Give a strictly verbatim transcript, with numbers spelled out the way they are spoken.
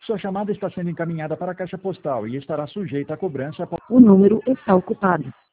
Sua chamada está sendo encaminhada para a caixa postal e estará sujeita a cobrança. O número está ocupado.